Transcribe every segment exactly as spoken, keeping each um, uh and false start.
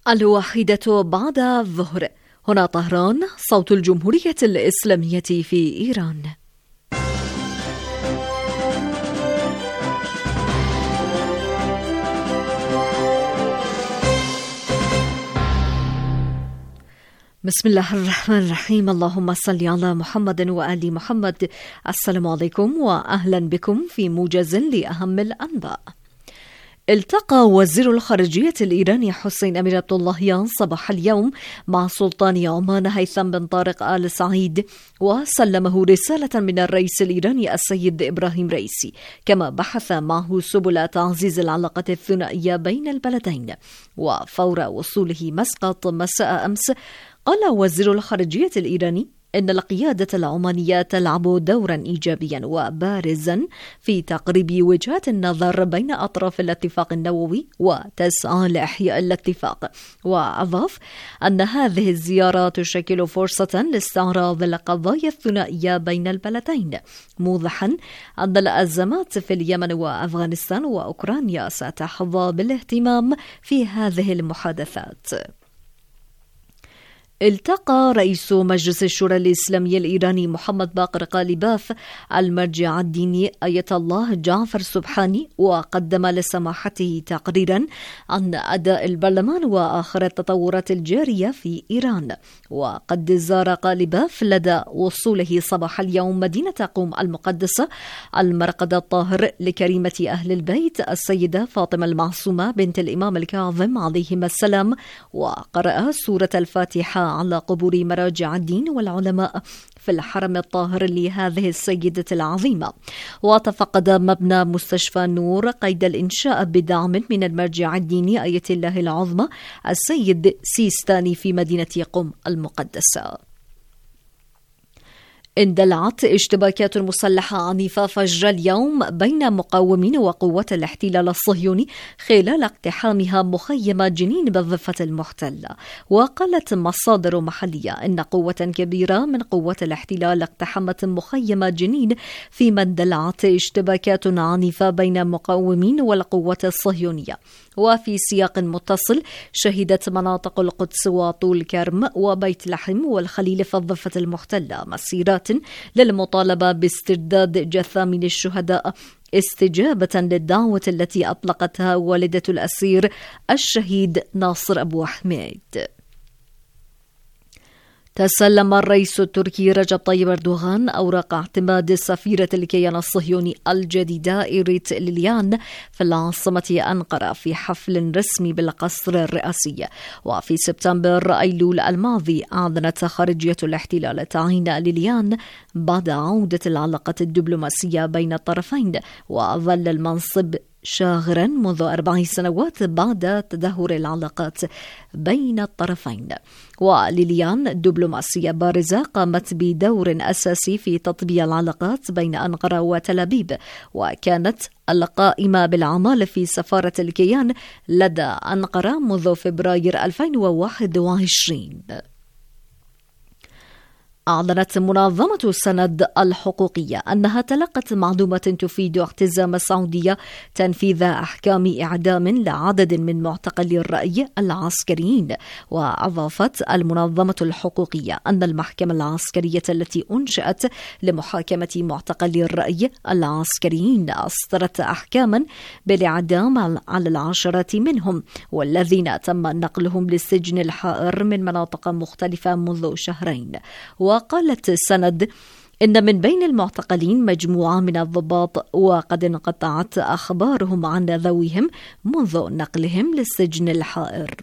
الواحدة بعد الظهر. هنا طهران، صوت الجمهورية الإسلامية في إيران. بسم الله الرحمن الرحيم. اللهم صل على محمد وآل محمد. السلام عليكم وأهلا بكم في موجز لأهم الأنباء. التقى وزير الخارجية الإيراني حسين أمير عبد اللهيان صباح اليوم مع سلطان عمان هيثم بن طارق آل سعيد، وسلمه رسالة من الرئيس الإيراني السيد إبراهيم رئيسي، كما بحث معه سبل تعزيز العلاقة الثنائية بين البلدين. وفور وصوله مسقط مساء أمس، قال وزير الخارجية الإيراني إن القيادة العمانية تلعب دورا إيجابيا وبارزا في تقريب وجهات النظر بين أطراف الاتفاق النووي وتسعى لإحياء الاتفاق. وأضاف أن هذه الزيارة تشكل فرصة لاستعراض القضايا الثنائية بين البلدين، موضحا أن الأزمات في اليمن وأفغانستان وأوكرانيا ستحظى بالاهتمام في هذه المحادثات. التقى رئيس مجلس الشورى الإسلامي الإيراني محمد باقر قالباف المرجع الديني آية الله جعفر سبحاني، وقدم لسماحته تقريرا عن أداء البرلمان وآخر التطورات الجارية في إيران. وقد زار قالباف لدى وصوله صباح اليوم مدينة قوم المقدسة المرقد الطاهر لكريمة أهل البيت السيدة فاطمة المعصومة بنت الإمام الكاظم عليهما السلام، وقرأ سورة الفاتحة على قبور مراجع الدين والعلماء في الحرم الطاهر لهذه السيدة العظيمة. وتفقد مبنى مستشفى نور قيد الإنشاء بدعم من المرجع الديني آية الله العظمى السيد سيستاني في مدينة قم المقدسة. اندلعت اشتباكات مسلحة عنيفة فجر اليوم بين مقاومين وقوات الاحتلال الصهيوني خلال اقتحامها مخيم جنين بالضفة المحتلة. وقالت مصادر محلية إن قوة كبيرة من قوات الاحتلال اقتحمت مخيم جنين، فيما اندلعت اشتباكات عنيفة بين مقاومين والقوات الصهيونية. وفي سياق متصل، شهدت مناطق القدس وطول كرم وبيت لحم والخليل في الضفة المحتلة مسيرات للمطالبة باسترداد جثامين الشهداء، استجابة للدعوة التي أطلقتها والدة الأسير الشهيد ناصر أبو حميد. تسلم الرئيس التركي رجب طيب أردوغان أوراق اعتماد سفيرة الكيان الصهيوني الجديدة إيريت ليليان في العاصمة أنقرة في حفل رسمي بالقصر الرئاسي. وفي سبتمبر أيلول الماضي أعلنت خارجية الاحتلال تعيين ليليان بعد عودة العلاقة الدبلوماسية بين الطرفين، وظل المنصب شاغرا منذ أربع سنوات بعد تدهور العلاقات بين الطرفين. وليليان دبلوماسية بارزة قامت بدور أساسي في تطبيع العلاقات بين أنقرة وتل أبيب، وكانت القائمة بالأعمال في سفارة الكيان لدى أنقرة منذ فبراير ألفين وواحد وعشرين. أعلنت منظمة سند الحقوقية أنها تلقت معلومات تفيد اعتزام السعودية تنفيذ أحكام إعدام لعدد من معتقلي الرأي العسكريين. وأضافت المنظمة الحقوقية أن المحكمة العسكرية التي أنشأت لمحاكمة معتقلي الرأي العسكريين أصدرت أحكاما بالإعدام على العشرات منهم، والذين تم نقلهم للسجن الحائر من مناطق مختلفة منذ شهرين. وقالت السند إن من بين المعتقلين مجموعة من الضباط، وقد انقطعت أخبارهم عن ذويهم منذ نقلهم للسجن الحائر.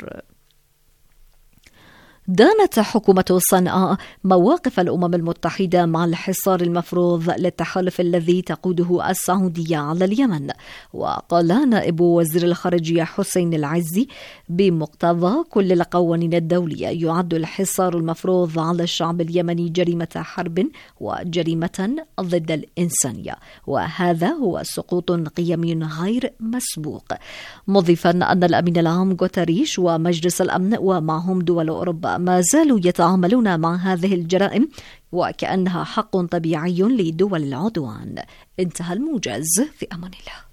دانت حكومة صنعاء مواقف الأمم المتحدة مع الحصار المفروض للتحالف الذي تقوده السعودية على اليمن. وقال نائب وزير الخارجية حسين العزي بمقتضى كل القوانين الدولية يعد الحصار المفروض على الشعب اليمني جريمة حرب وجريمة ضد الإنسانية، وهذا هو سقوط قيمي غير مسبوق، مضيفا أن الأمين العام غوتريش ومجلس الأمن ومعهم دول أوروبا ما زالوا يتعاملون مع هذه الجرائم وكأنها حق طبيعي لدول العدوان. انتهى الموجز، في أمان الله.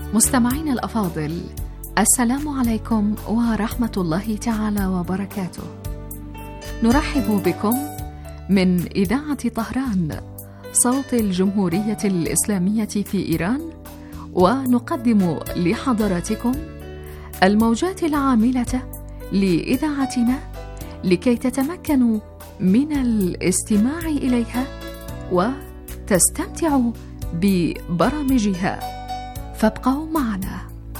مستمعين الأفاضل، السلام عليكم ورحمة الله تعالى وبركاته. نرحب بكم من إذاعة طهران صوت الجمهورية الإسلامية في إيران، ونقدم لحضراتكم الموجات العاملة لإذاعتنا لكي تتمكنوا من الاستماع إليها وتستمتعوا ببرامجها، فابقوا معنا.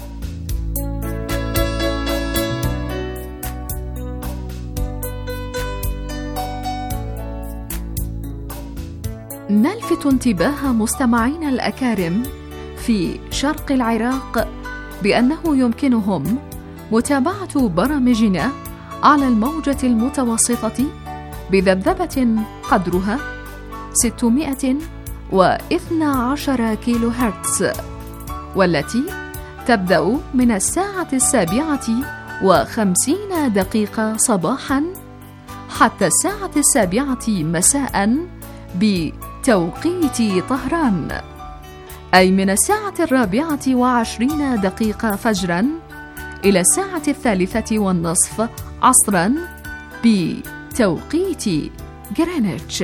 نلفت انتباه مستمعينا الأكارم في شرق العراق بأنه يمكنهم متابعة برامجنا على الموجة المتوسطة بذبذبة قدرها ستمائة واثني عشر كيلو هرتز، والتي تبدأ من الساعة السابعة وخمسين دقيقة صباحا حتى الساعة السابعة مساء بتوقيت طهران، أي من الساعة الرابعة وعشرين دقيقة فجرا إلى الساعة الثالثة والنصف عصرا بتوقيت غرينتش.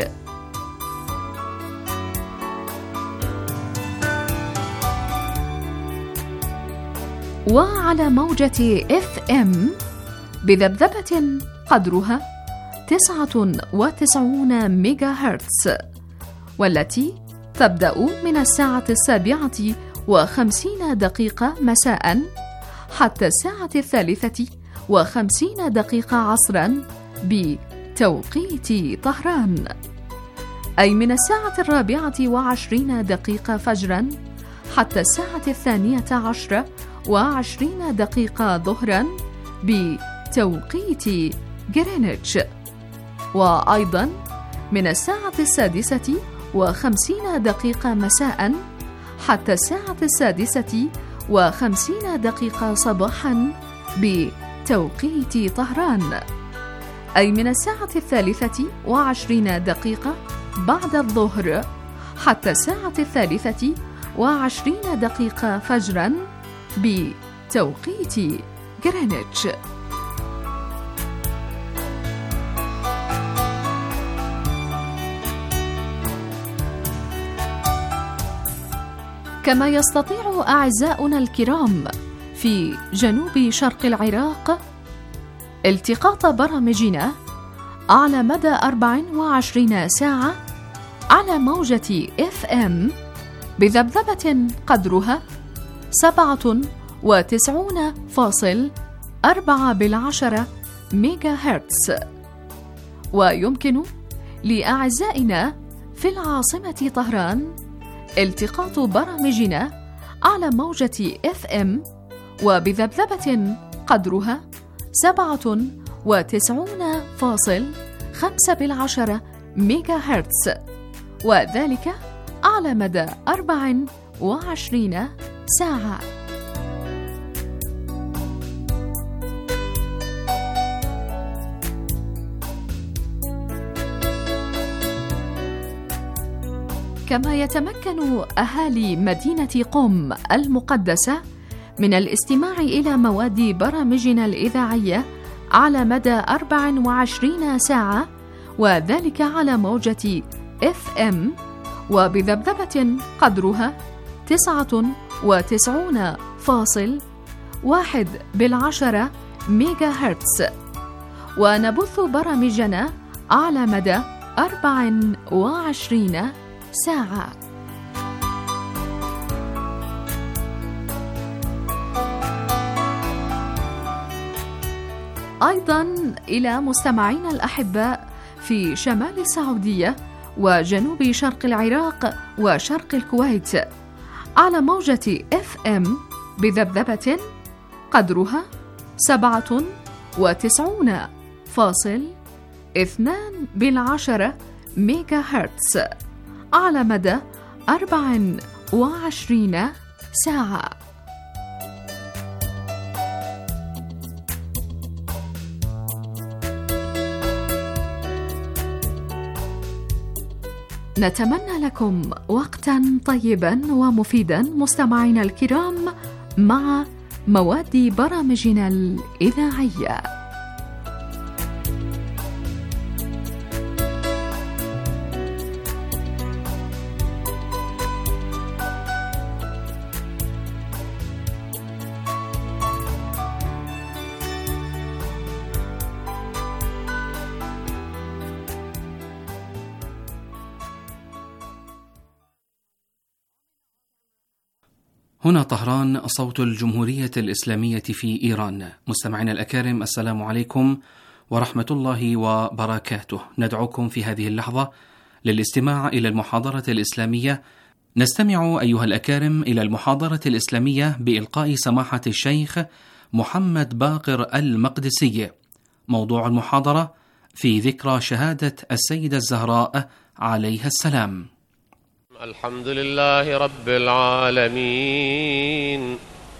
وعلى موجة إف إم بذبذبة قدرها تسعة وتسعين ميجا هرتز، والتي تبدأ من الساعة السابعة وخمسين دقيقة مساء حتى الساعة الثالثة وخمسين دقيقة عصرا بتوقيت طهران، أي من الساعة الرابعة وعشرين دقيقة فجرا حتى الساعة الثانية عشرة وعشرين دقيقة ظهرا بتوقيت غرينتش، وأيضا من الساعة السادسة وخمسين دقيقة مساء حتى الساعة السادسة وخمسين دقيقة صباحا بتوقيت طهران، أي من الساعة الثالثة وعشرين دقيقة بعد الظهر حتى الساعة الثالثة وعشرين دقيقة فجرا بتوقيت غرينتش. كما يستطيع أعزاؤنا الكرام في جنوب شرق العراق التقاط برامجنا على مدى أربع وعشرين ساعة على موجة إف إم بذبذبة قدرها سبعة وتسعون فاصل أربعة بالعشرة ميجا هرتز. ويمكن لأعزائنا في العاصمة طهران التقاط برامجنا على موجة إف إم وبذبذبة قدرها سبعة وتسعون فاصل خمسة بالعشرة ميجا هرتز، وذلك على مدى أربع وعشرين ساعة. كما يتمكن أهالي مدينة قم المقدسة من الاستماع إلى مواد برامجنا الإذاعية على مدى أربع وعشرين ساعة، وذلك على موجة إف إم وبذبذبة قدرها تسعة وتسعون فاصل واحد بالعشرة ميجا هرتز، ونبث برامجنا على مدى أربع وعشرين ساعة. أيضا إلى مستمعينا الأحباء في شمال السعودية وجنوب شرق العراق وشرق الكويت على موجة إف إم بذبذبة قدرها سبعة وتسعون فاصل اثنان بالعشرة ميجا هرتز على مدى أربع وعشرين ساعة. نتمنى لكم وقتا طيبا ومفيدا مستمعينا الكرام مع مواد برامجنا الإذاعية. هنا طهران، صوت الجمهورية الإسلامية في إيران. مستمعينا الأكارم، السلام عليكم ورحمة الله وبركاته. ندعوكم في هذه اللحظة للاستماع إلى المحاضرة الإسلامية. نستمع أيها الأكارم إلى المحاضرة الإسلامية بإلقاء سماحة الشيخ محمد باقر المقدسي. موضوع المحاضرة في ذكرى شهادة السيدة الزهراء عليها السلام. الحمد لله رب العالمين،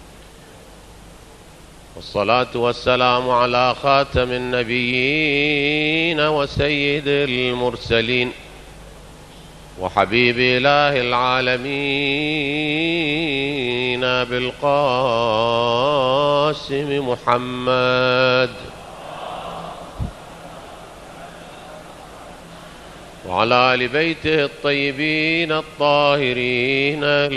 والصلاة والسلام على خاتم النبيين وسيد المرسلين وحبيب إله العالمين بالقاسم محمد، وعلى آل بيته الطيبين الطاهرين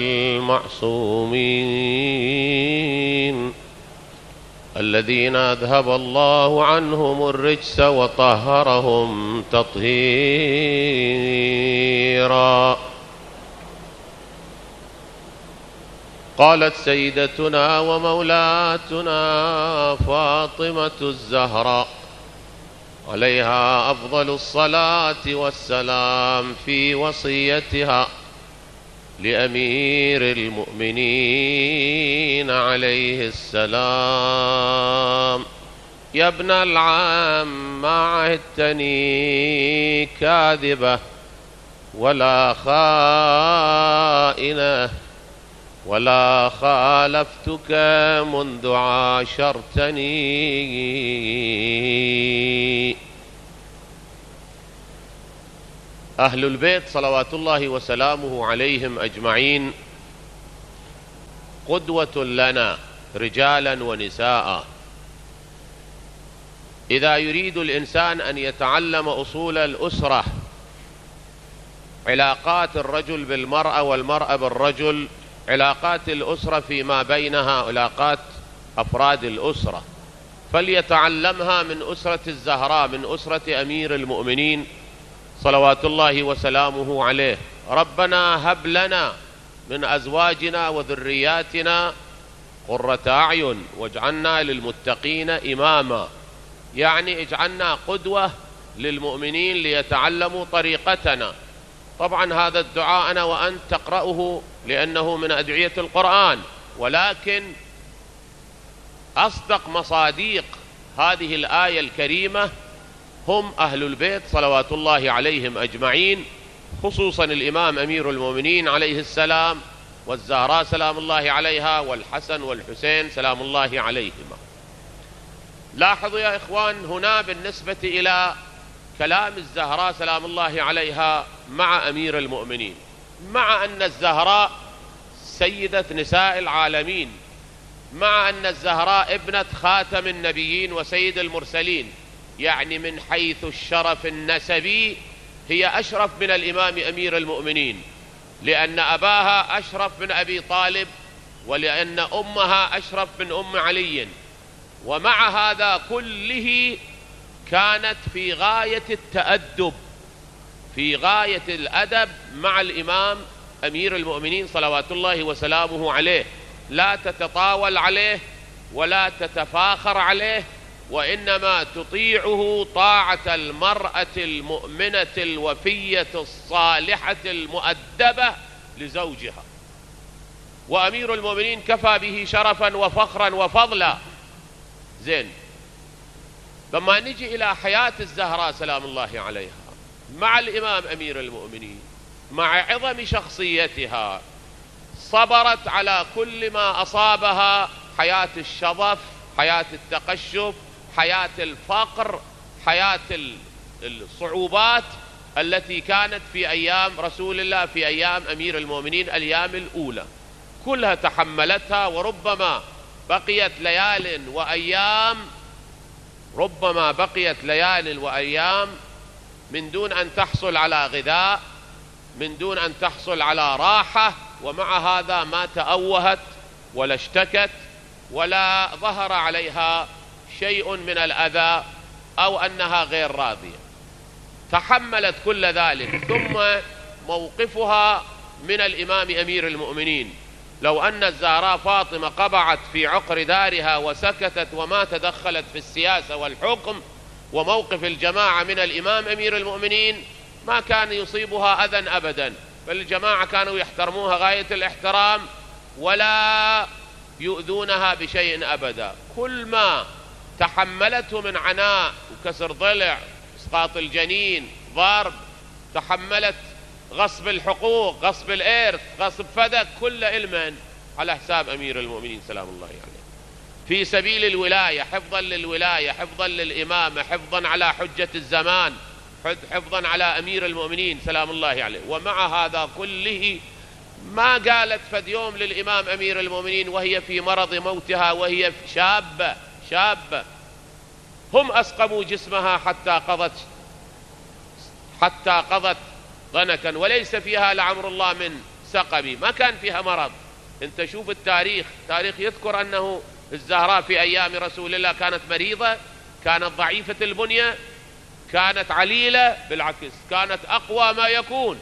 المعصومين الذين أذهب الله عنهم الرجس وطهرهم تطهيرا. قالت سيدتنا ومولاتنا فاطمة الزهراء عليها أفضل الصلاة والسلام في وصيتها لأمير المؤمنين عليه السلام: يا ابن العم ما عهدتني كاذبة ولا خائنة ولا خالفتك منذ عاشرتني. أهل البيت صلوات الله وسلامه عليهم أجمعين قدوة لنا رجالا ونساء. إذا يريد الإنسان أن يتعلم أصول الأسرة، علاقات الرجل بالمرأة والمرأة بالرجل، علاقات الأسرة فيما بينها، علاقات أفراد الأسرة، فليتعلمها من أسرة الزهراء، من أسرة أمير المؤمنين صلوات الله وسلامه عليه. ربنا هب لنا من أزواجنا وذرياتنا قرة أعين واجعلنا للمتقين إماما، يعني اجعلنا قدوة للمؤمنين ليتعلموا طريقتنا. طبعا هذا الدعاء أنا وأنت تقرأه لأنه من أدعية القرآن، ولكن أصدق مصاديق هذه الآية الكريمة هم أهل البيت صلوات الله عليهم أجمعين، خصوصا الإمام أمير المؤمنين عليه السلام، والزهراء سلام الله عليها، والحسن والحسين سلام الله عليهما. لاحظوا يا إخوان هنا بالنسبة إلى كلام الزهراء سلام الله عليها مع أمير المؤمنين، مع أن الزهراء سيدة نساء العالمين، مع أن الزهراء ابنة خاتم النبيين وسيد المرسلين، يعني من حيث الشرف النسبي هي أشرف من الإمام أمير المؤمنين، لأن أباها أشرف من أبي طالب، ولأن أمها أشرف من أم علي. ومع هذا كله كانت في غاية التأدب، في غاية الأدب مع الإمام أمير المؤمنين صلوات الله وسلامه عليه، لا تتطاول عليه ولا تتفاخر عليه، وإنما تطيعه طاعة المرأة المؤمنة الوفية الصالحة المؤدبة لزوجها. وأمير المؤمنين كفى به شرفا وفخرا وفضلا. زين، لما نجي إلى حياة الزهراء سلام الله عليها مع الإمام أمير المؤمنين، مع عظم شخصيتها، صبرت على كل ما أصابها: حياة الشظف، حياة التقشف، حياة الفقر، حياة الصعوبات، التي كانت في أيام رسول الله، في أيام أمير المؤمنين الأيام الأولى، كلها تحملتها، وربما بقيت ليال وأيام ربما بقيت ليال وأيام من دون أن تحصل على غذاء، من دون أن تحصل على راحة، ومع هذا ما تأوهت ولا اشتكت ولا ظهر عليها شيء من الأذى أو أنها غير راضية. تحملت كل ذلك. ثم موقفها من الإمام أمير المؤمنين، لو أن الزهراء فاطمة قبعت في عقر دارها وسكتت وما تدخلت في السياسة والحكم وموقف الجماعة من الإمام أمير المؤمنين، ما كان يصيبها أذى أبدا، بل الجماعة كانوا يحترموها غاية الاحترام ولا يؤذونها بشيء أبدا. كل ما تحملته من عناء وكسر ضلع، إسقاط الجنين، ضرب، تحملت غصب الحقوق، غصب الإرث، غصب فدك، كل علما على حساب أمير المؤمنين سلام الله عليه، يعني في سبيل الولاية، حفظا للولاية، حفظا للإمامة، حفظا على حجة الزمان، حفظا على أمير المؤمنين سلام الله عليه. ومع هذا كله ما قالت فد يوم للإمام أمير المؤمنين وهي في مرض موتها وهي شابة شابة هم أسقموا جسمها حتى قضت حتى قضت ضنكا، وليس فيها لعمر الله من سقم، ما كان فيها مرض. انت شوف التاريخ، تاريخ يذكر أنه الزهراء في أيام رسول الله كانت مريضة، كانت ضعيفة البنية، كانت عليلة، بالعكس كانت أقوى ما يكون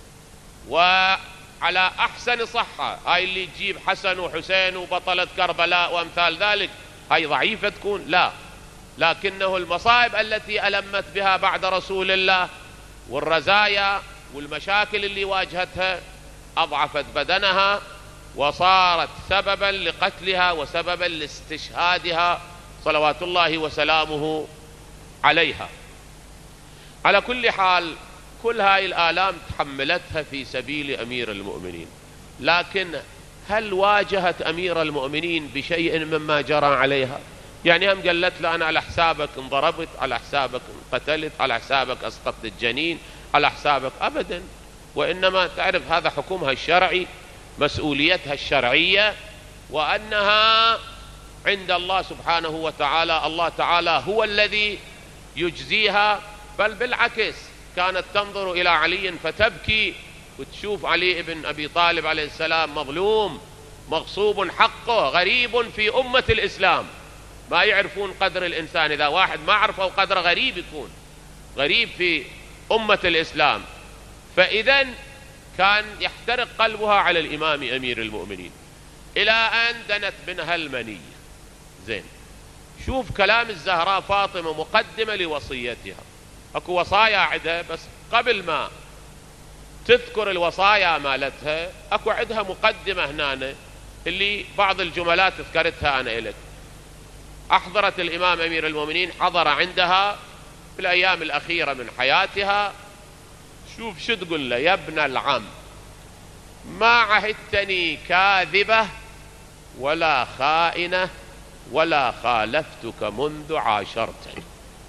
وعلى أحسن صحة. هاي اللي تجيب حسن وحسين وبطلة كربلاء وأمثال ذلك، هاي ضعيفة تكون؟ لا، لكنه المصائب التي ألمت بها بعد رسول الله والرزايا والمشاكل اللي واجهتها أضعفت بدنها وصارت سببا لقتلها وسببا لاستشهادها صلوات الله وسلامه عليها. على كل حال كل هاي الآلام تحملتها في سبيل أمير المؤمنين، لكن هل واجهت أمير المؤمنين بشيء مما جرى عليها؟ يعني هم قالت له أنا على حسابك انضربت، على حسابك قتلت، على حسابك أسقطت الجنين، على حسابك؟ أبدا. وإنما تعرف هذا حكمها الشرعي، مسؤوليتها الشرعية، وأنها عند الله سبحانه وتعالى، الله تعالى هو الذي يجزيها. بل بالعكس كانت تنظر إلى علي فتبكي وتشوف علي بن أبي طالب عليه السلام مظلوم مغصوب حقه، غريب في أمة الإسلام، ما يعرفون قدر الإنسان. إذا واحد ما عرفه قدر غريب يكون غريب في أمة الإسلام. فإذا كان يحترق قلبها على الإمام أمير المؤمنين إلى أن دنت منها المنية. زين، شوف كلام الزهراء فاطمة مقدمة لوصيتها. أكو وصايا عندها، بس قبل ما تذكر الوصايا مالتها أكو عندها مقدمة هنا اللي بعض الجملات ذكرتها أنا إليك. أحضرت الإمام أمير المؤمنين، حضر عندها في الأيام الأخيرة من حياتها. شوف شو تقول له: يا ابن العم، ما عهدتني كاذبة ولا خائنة ولا خالفتك منذ عاشرتني.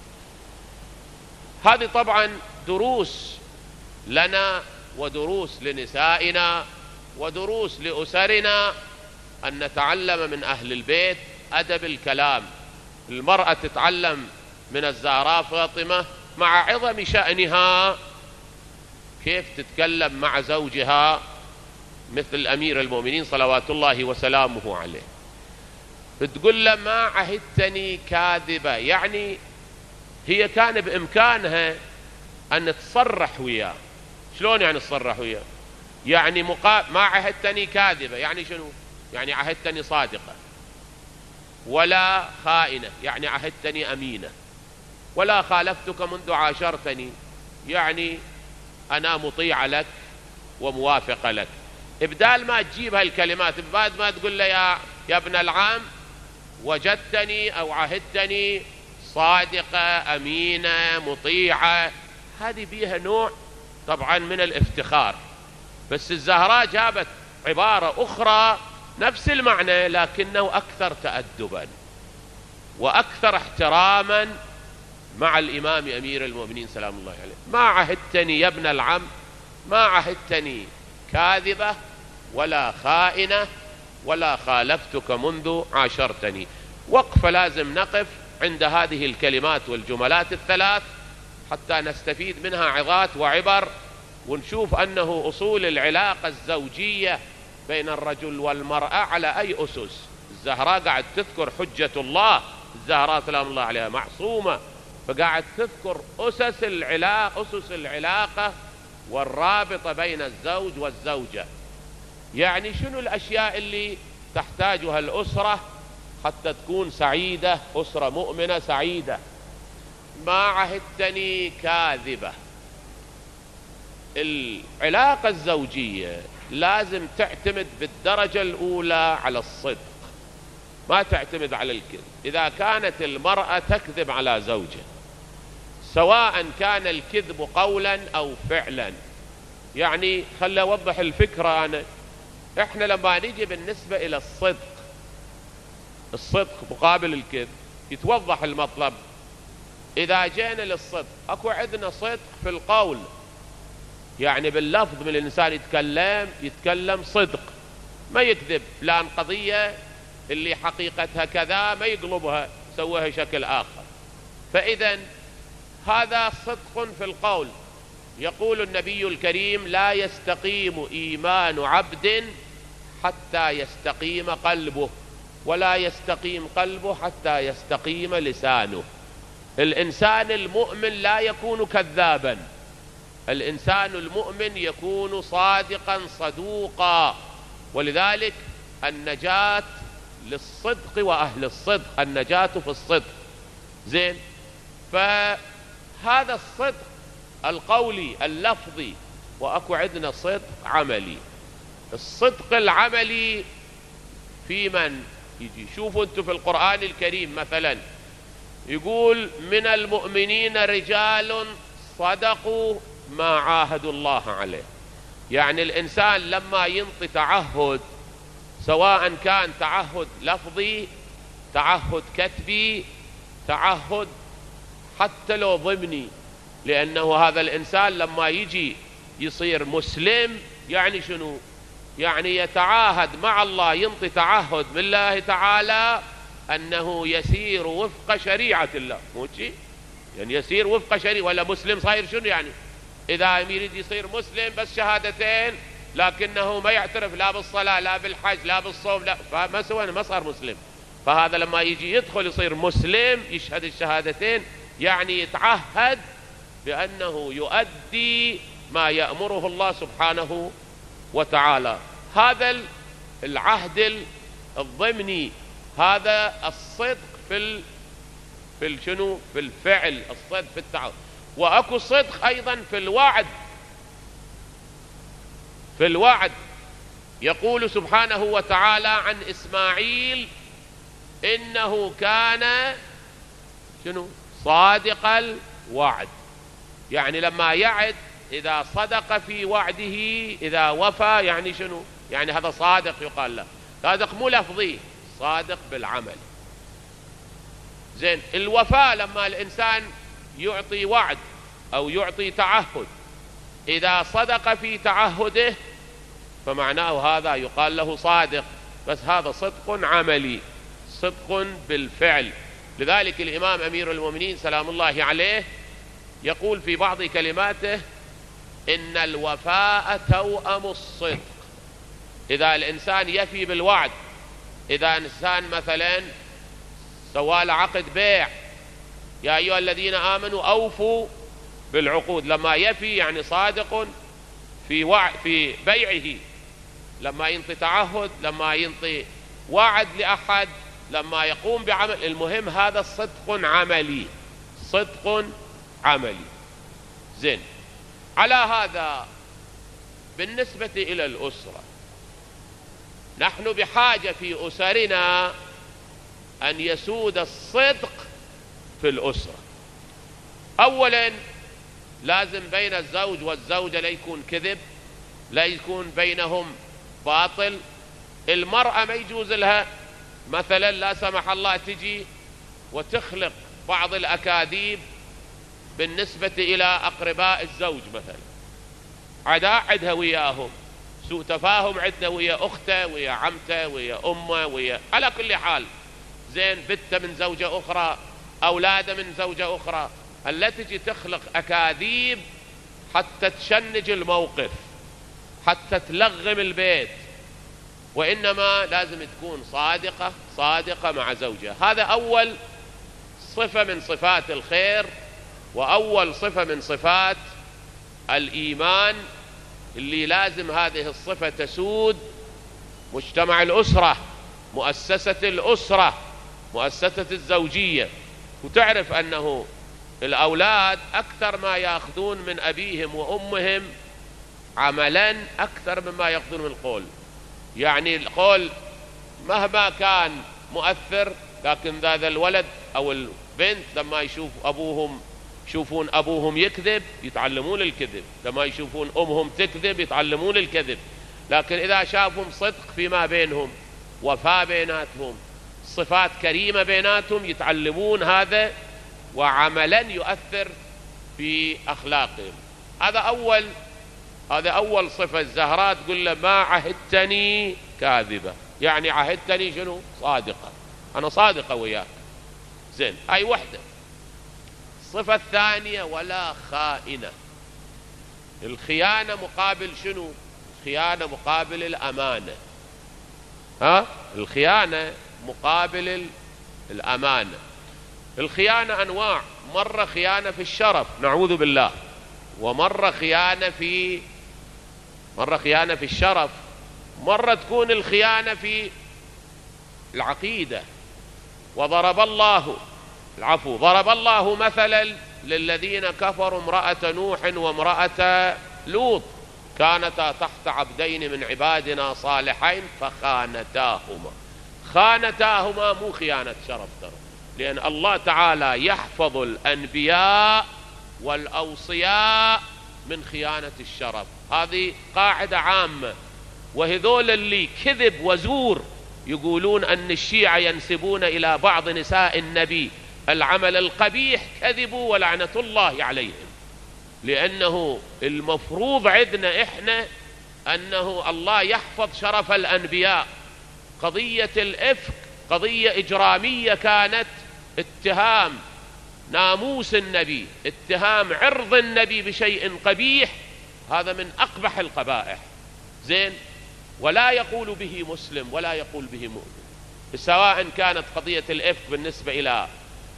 هذه طبعا دروس لنا ودروس لنسائنا ودروس لأسرنا، أن نتعلم من أهل البيت أدب الكلام. المرأة تتعلم من الزهراء فاطمة مع عظم شأنها كيف تتكلم مع زوجها مثل أمير المؤمنين صلوات الله وسلامه عليه. بتقول له: ما عهدتني كاذبة، يعني هي كان بإمكانها أن تصرح وياه. شلون يعني تصرح وياه؟ يعني مقا... ما عهدتني كاذبة يعني شنو؟ يعني عهدتني صادقة، ولا خائنة يعني عهدتني أمينة، ولا خالفتك منذ عاشرتني يعني أنا مطيع لك وموافق لك. إبدال ما تجيب هالكلمات، بعد ما تقول له يا, يا ابن العام وجدتني أو عهدتني صادقة أمينة مطيعة، هذه بيها نوع طبعا من الافتخار. بس الزهراء جابت عبارة أخرى نفس المعنى لكنه أكثر تأدبا وأكثر احتراما مع الإمام أمير المؤمنين سلام الله عليه: ما عهدتني يا ابن العم، ما عهدتني كاذبة ولا خائنة ولا خالفتك منذ عاشرتني. وقف لازم نقف عند هذه الكلمات والجملات الثلاث حتى نستفيد منها عظات وعبر، ونشوف أنه أصول العلاقة الزوجية بين الرجل والمرأة على أي أسس. الزهراء قاعد تذكر حجة الله، الزهراء سلام الله عليها معصومة، فقاعد تذكر أسس العلاقة أسس العلاقة والرابطة بين الزوج والزوجة. يعني شنو الأشياء اللي تحتاجها الأسرة حتى تكون سعيدة، أسرة مؤمنة سعيدة؟ ما عهدتني كاذبة. العلاقة الزوجية لازم تعتمد بالدرجة الأولى على الصدق، ما تعتمد على الكذب. إذا كانت المرأة تكذب على زوجها، سواء كان الكذب قولا أو فعلا، يعني خلي أوضح الفكرة أنا. إحنا لما نيجي بالنسبة إلى الصدق، الصدق مقابل الكذب، يتوضح المطلب. إذا جينا للصدق، أكو عندنا صدق في القول، يعني باللفظ من الإنسان يتكلم يتكلم صدق، ما يكذب فلان قضية اللي حقيقتها كذا ما يقلبها سويها شكل آخر. فإذا هذا صدق في القول. يقول النبي الكريم: لا يستقيم إيمان عبد حتى يستقيم قلبه، ولا يستقيم قلبه حتى يستقيم لسانه. الإنسان المؤمن لا يكون كذابا، الإنسان المؤمن يكون صادقا صدوقا. ولذلك النجاة للصدق وأهل الصدق، النجاة في الصدق. زين، فهذا الصدق القولي اللفظي، وأكو عندنا صدق عملي. الصدق العملي في من يجي، شوفوا انتم في القرآن الكريم مثلا يقول: من المؤمنين رجال صدقوا ما عاهدوا الله عليه. يعني الإنسان لما ينطي تعهد، سواء كان تعهد لفظي، تعهد كتبي، تعهد حتى لو ضمني، لأنه هذا الإنسان لما يجي يصير مسلم يعني شنو؟ يعني يتعاهد مع الله، ينطي تعهد بالله تعالى أنه يسير وفق شريعة الله، مو شيء يعني يسير وفق شريعة. ولا مسلم صاير شنو يعني؟ إذا يريد يصير مسلم بس شهادتين لكنه ما يعترف لا بالصلاة لا بالحج لا بالصوم، لا، فما سوى ما صار مسلم. فهذا لما يجي يدخل يصير مسلم يشهد الشهادتين، يعني يتعهد بأنه يؤدي ما يأمره الله سبحانه وتعالى. هذا العهد الضمني، هذا الصدق في ال... في الشنو في الفعل، الصدق في التعهد. وأكو صدق أيضا في الوعد. في الوعد يقول سبحانه وتعالى عن إسماعيل: إنه كان شنو صادق الوعد. يعني لما يعد، إذا صدق في وعده، إذا وفى، يعني شنو؟ يعني هذا صادق يقال له. صادق مو لفظي، صادق بالعمل. زين، الوفاء لما الإنسان يعطي وعد أو يعطي تعهد، إذا صدق في تعهده فمعناه هذا يقال له صادق، بس هذا صدق عملي، صدق بالفعل. لذلك الإمام أمير المؤمنين سلام الله عليه يقول في بعض كلماته: إن الوفاء توأم الصدق. إذا الإنسان يفي بالوعد، إذا إنسان مثلا سوى عقد بيع: يا أيها الذين آمنوا أوفوا بالعقود. لما يفي يعني صادق في وعد في بيعه، لما ينطي تعهد، لما ينطي وعد لأحد، لما يقوم بعمل. المهم هذا صدق عملي، صدق عملي. زين، على هذا بالنسبة إلى الأسرة، نحن بحاجة في أسرنا أن يسود الصدق في الأسرة. أولا لازم بين الزوج والزوجة لا يكون كذب، لا يكون بينهم باطل. المرأة ما يجوز لها مثلا لا سمح الله تجي وتخلق بعض الأكاذيب بالنسبة إلى أقرباء الزوج مثلا، عداء عندها وياهم، سوء تفاهم عندنا ويا أخته ويا عمته ويا أمه ويا على كل حال زين، بنته من زوجة أخرى، أولاده من زوجة أخرى، التي تجي تخلق أكاذيب حتى تشنج الموقف، حتى تلغم البيت، وإنما لازم تكون صادقة صادقة مع زوجها. هذا أول صفة من صفات الخير، وأول صفة من صفات الإيمان اللي لازم هذه الصفة تسود مجتمع الأسرة، مؤسسة الأسرة، مؤسسة الزوجية. وتعرف أنه الأولاد أكثر ما يأخذون من أبيهم وأمهم عملا أكثر مما يأخذون من القول. يعني القول مهما كان مؤثر، لكن هذا الولد أو البنت لما يشوف أبوهم يشوفون أبوهم يكذب يتعلمون الكذب، لما يشوفون أمهم تكذب يتعلمون الكذب. لكن إذا شافهم صدق فيما بينهم، وفاء بيناتهم، صفات كريمة بيناتهم، يتعلمون هذا وعملا يؤثر في أخلاقهم. هذا أول هذا أول صفة. الزهراء تقول له ما عهدتني كاذبة، يعني عهدتني شنو؟ صادقة، أنا صادقة وياك. زين، هاي وحدة. الصفة الثانية ولا خائنة. الخيانة مقابل شنو؟ الخيانة مقابل الأمانة. ها؟ الخيانة مقابل الأمانة. الخيانة أنواع، مرة خيانة في الشرف نعوذ بالله، ومرة خيانة في مرة خيانة في الشرف، مرة تكون الخيانة في العقيدة. وضرب الله العفو ضرب الله مثلا للذين كفروا امرأة نوح وامرأة لوط كانتا تحت عبدين من عبادنا صالحين فخانتاهما. خانتاهما مو خيانة شرف ترى، لأن الله تعالى يحفظ الأنبياء والأوصياء من خيانة الشرف. هذه قاعدة عامة. وهذول اللي كذب وزور يقولون أن الشيعة ينسبون إلى بعض نساء النبي العمل القبيح، كذبوا ولعنة الله عليهم. لأنه المفروض عندنا إحنا أنه الله يحفظ شرف الأنبياء. قضية الإفك قضية إجرامية كانت، اتهام ناموس النبي، اتهام عرض النبي بشيء قبيح، هذا من أقبح القبائح. زين، ولا يقول به مسلم ولا يقول به مؤمن، سواء كانت قضية الإفك بالنسبة إلى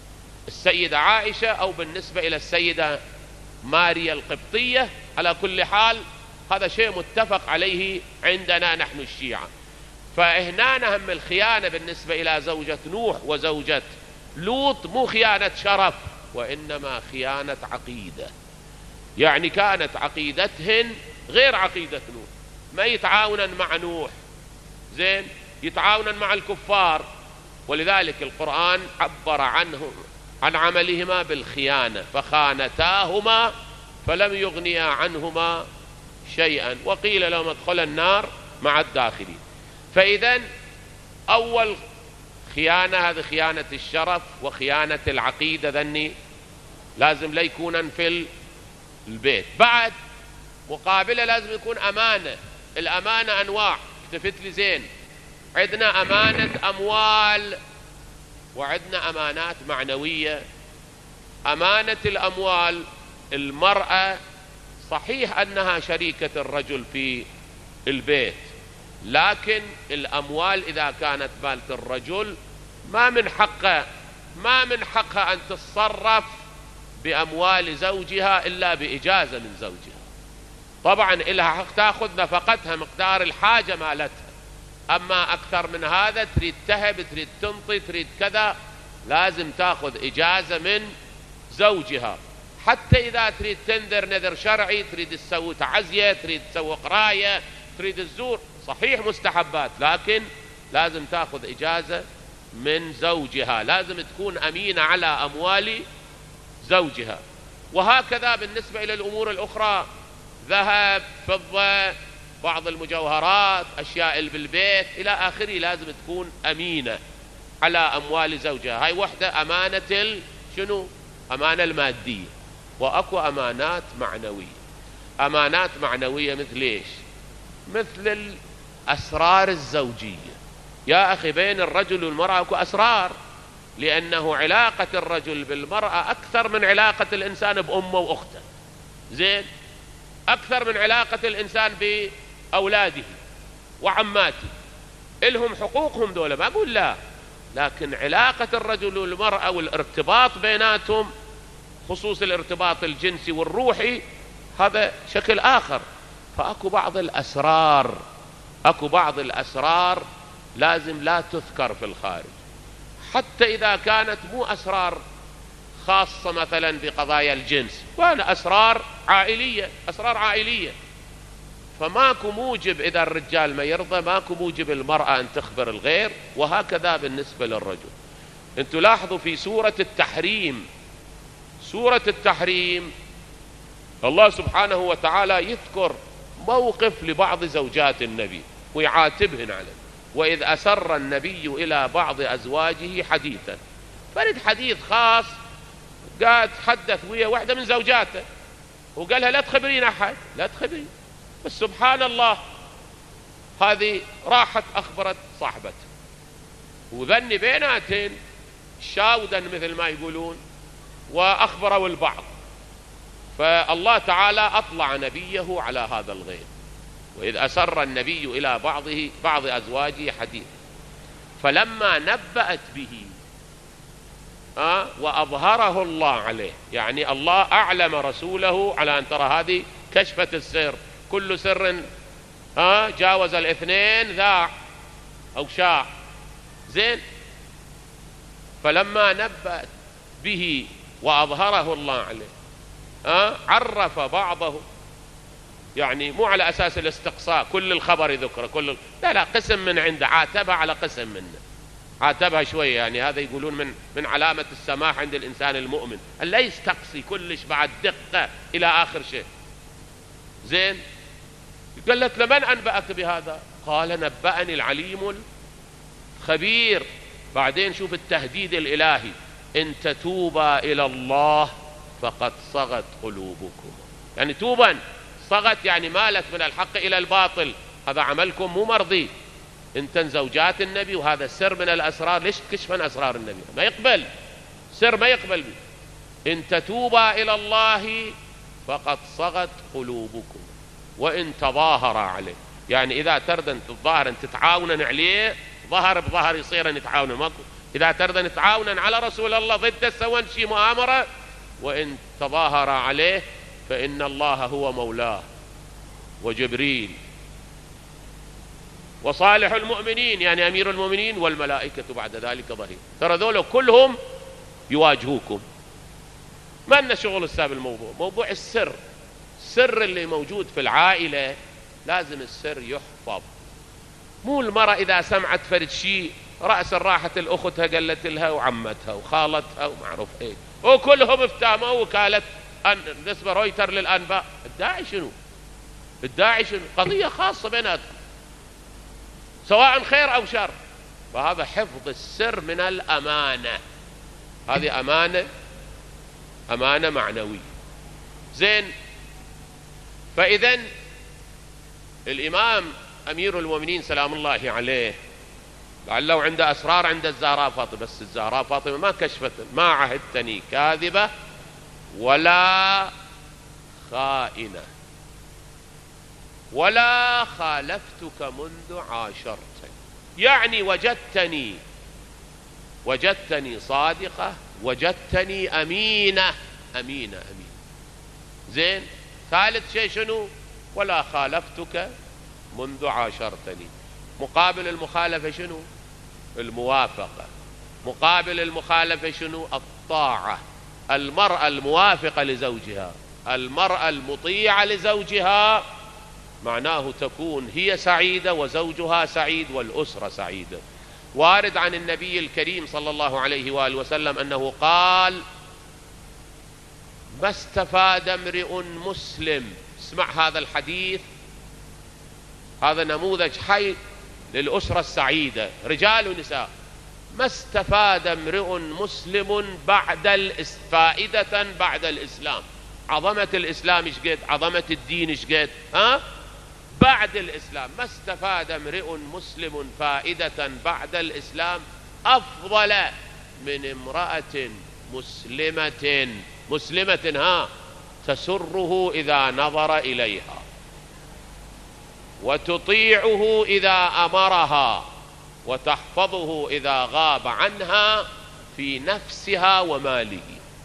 السيدة عائشة أو بالنسبة إلى السيدة ماريا القبطية. على كل حال هذا شيء متفق عليه عندنا نحن الشيعة. فهنا نهم الخيانة بالنسبة إلى زوجة نوح وزوجة لوط مو خيانة شرف، وإنما خيانة عقيدة. يعني كانت عقيدتهن غير عقيدة نوح، ما يتعاونن مع نوح، زين، يتعاونن مع الكفار. ولذلك القرآن عبر عنه عن عملهما بالخيانة، فخانتاهما فلم يغنيا عنهما شيئا وقيل لهم ادخلا النار مع الداخلين. فإذن أول خيانة هذه خيانة الشرف وخيانة العقيدة، ذني لازم لا يكونن في البيت. بعد مقابلة لازم يكون أمانة. الأمانة أنواع، اكتفت لي زين. عندنا أمانة أموال وعندنا أمانات معنوية. أمانة الأموال، المرأة صحيح أنها شريكة الرجل في البيت، لكن الأموال إذا كانت مالة الرجل ما من حقها ما من حقها أن تتصرف بأموال زوجها إلا بإجازة من زوجها. طبعا إلها حق تأخذ نفقتها مقدار الحاجة مالتها، أما أكثر من هذا تريد تهب، تريد تنطي، تريد كذا، لازم تأخذ إجازة من زوجها. حتى إذا تريد تنذر نذر شرعي، تريد تسوي تعزية، تريد تسوي قراية، تريد الزور، صحيح مستحبات، لكن لازم تأخذ إجازة من زوجها. لازم تكون أمينة على أموال زوجها. وهكذا بالنسبة إلى الأمور الأخرى، ذهب، فضة، بعض المجوهرات، أشياء بالبيت إلى آخره، لازم تكون أمينة على أموال زوجها. هاي وحدة أمانة شنو؟ أمانة المادية. وأكو أمانات معنوية. أمانات معنوية مثل إيش؟ مثل الأسرار الزوجية. يا أخي بين الرجل والمرأة أكو أسرار، لأنه علاقة الرجل بالمرأة أكثر من علاقة الإنسان بأمه وأخته، زين، أكثر من علاقة الإنسان بأولاده وعماته. إلهم حقوقهم دولة، ما أقول لا، لكن علاقة الرجل والمرأة والارتباط بيناتهم، خصوص الارتباط الجنسي والروحي، هذا شكل آخر. فأكو بعض الأسرار، أكو بعض الأسرار لازم لا تذكر في الخارج، حتى إذا كانت مو أسرار خاصة مثلا بقضايا الجنس، وأنا أسرار عائلية، أسرار عائلية. فماكو موجب إذا الرجال ما يرضى، ماكو موجب المرأة أن تخبر الغير، وهكذا بالنسبة للرجل. انتوا لاحظوا في سورة التحريم، سورة التحريم الله سبحانه وتعالى يذكر موقف لبعض زوجات النبي ويعاتبهن عليه. وإذ أسر النبي إلى بعض أزواجه حديثا، فرد حديث خاص، قاعد تحدث ويا واحدة من زوجاته وقالها لا تخبرين أحد، لا تخبرين. بس سبحان الله هذه راحت أخبرت صاحبته، وذن بيناتين شاودا مثل ما يقولون، وأخبروا البعض. فالله تعالى أطلع نبيه على هذا الغيب. وإذ أسر النبي إلى بعضه بعض أزواجه حديث فلما نبأت به آه وأظهره الله عليه، يعني الله أعلم رسوله على أن ترى هذه كشفة السر، كل سر آه جاوز الاثنين ذاع أو شاع، زين. فلما نبأت به وأظهره الله عليه آه عرف بعضه، يعني مو على أساس الاستقصاء كل الخبر ذكره كل، لا لا، قسم من عنده، عاتبها على قسم منه، عاتبها شوية. يعني هذا يقولون من من علامة السماح عند الإنسان المؤمن أن لا يستقصي كلش بعد دقة إلى آخر شيء، زين. قالت لمن أنبأك بهذا؟ قال نبأني العليم الخبير. بعدين شوف التهديد الإلهي، إن تتوبا إلى الله فقد صغت قلوبكم، يعني توبا صغت يعني مالت من الحق إلى الباطل، هذا عملكم مو مرضي. انتن زوجات النبي وهذا سر من الأسرار، ليش تكشفن أسرار النبي؟ ما يقبل سر، ما يقبل به. إن تتوبا إلى الله فقد صغت قلوبكم وإن تظاهر عليه، يعني إذا تردن تظاهرن تتعاونن عليه، ظهر بظهر يصير نتعاونن، ماكو. إذا تردن تتعاونن على رسول الله ضد سوون شي مؤامرة، وإن تظاهر عليه فإن الله هو مولاه وجبريل وصالح المؤمنين، يعني أمير المؤمنين، والملائكة بعد ذلك ظهير. ترى ذولا كلهم يواجهوكم. ما لنا شغل السابق الموضوع، موضوع السر، السر اللي موجود في العائلة لازم السر يحفظ. مو المرأة إذا سمعت فرد شيء رأس راحت الأختها قالت لها وعمتها وخالتها ومعروف إيه، وكلهم افتهموا وكالة نسبة رويتر للأنباء. الداعي شنو؟ الداعي شنو؟ قضية خاصة بيناتكم سواء خير أو شر. فهذا حفظ السر من الأمانة، هذه أمانة، أمانة معنوية، زين. فإذن الإمام أمير المؤمنين سلام الله عليه لعله عنده أسرار عند الزهراء فاطمة، بس الزهراء فاطمة ما كشفت، ما عهدتني كاذبة ولا خائنة ولا خالفتك منذ عاشرتني، يعني وجدتني وجدتني صادقة، وجدتني أمينة أمينة أمينة، زين. ثالث شيء شنو؟ ولا خالفتك منذ عاشرتني. مقابل المخالفة شنو؟ الموافقة. مقابل المخالفة شنو؟ الطاعة. المرأة الموافقة لزوجها، المرأة المطيعة لزوجها، معناه تكون هي سعيدة وزوجها سعيد والأسرة سعيدة. وارد عن النبي الكريم صلى الله عليه وآله وسلم أنه قال: ما استفاد امرئ مسلم، اسمع هذا الحديث، هذا نموذج حي للأسرة السعيدة، رجال ونساء. ما استفاد امرئ مسلم بعد فائدة بعد الإسلام، عظمة الإسلام إيش قد، عظمة الدين إيش قد. ها بعد الإسلام ما استفاد امرئ مسلم فائدة بعد الإسلام أفضل من امرأة مسلمة مسلمة ها تسره إذا نظر إليها وتطيعه إذا أمرها وتحفظه إذا غاب عنها في نفسها وماله.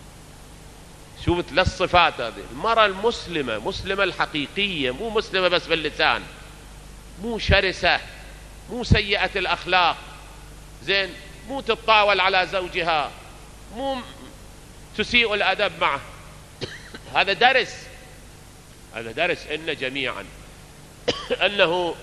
شوفت للصفات هذه المرأة المسلمة، مسلمة الحقيقية، مو مسلمة بس باللسان، مو شرسة، مو سيئة الأخلاق، زين، مو تتطاول على زوجها، مو تسيء الأدب معه. هذا درس، هذا درس إن جميعا أنه